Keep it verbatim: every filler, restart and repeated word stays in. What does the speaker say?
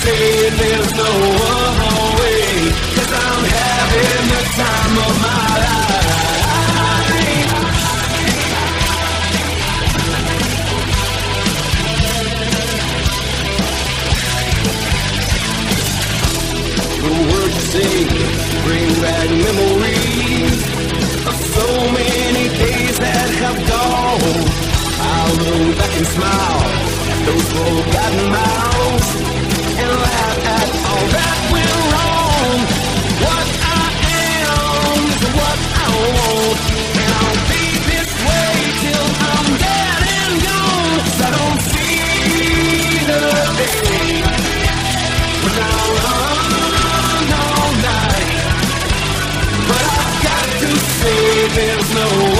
say there's no way, 'cause I'm having the time of my life. The words you say bring back memories of so many days that have gone. I'll look back and smile at those forgotten miles and laugh at all that went wrong. What I am is what I want, and I'll be this way till I'm dead and gone. 'Cause I don't see the day when I'll run all night, but I've got to say there's no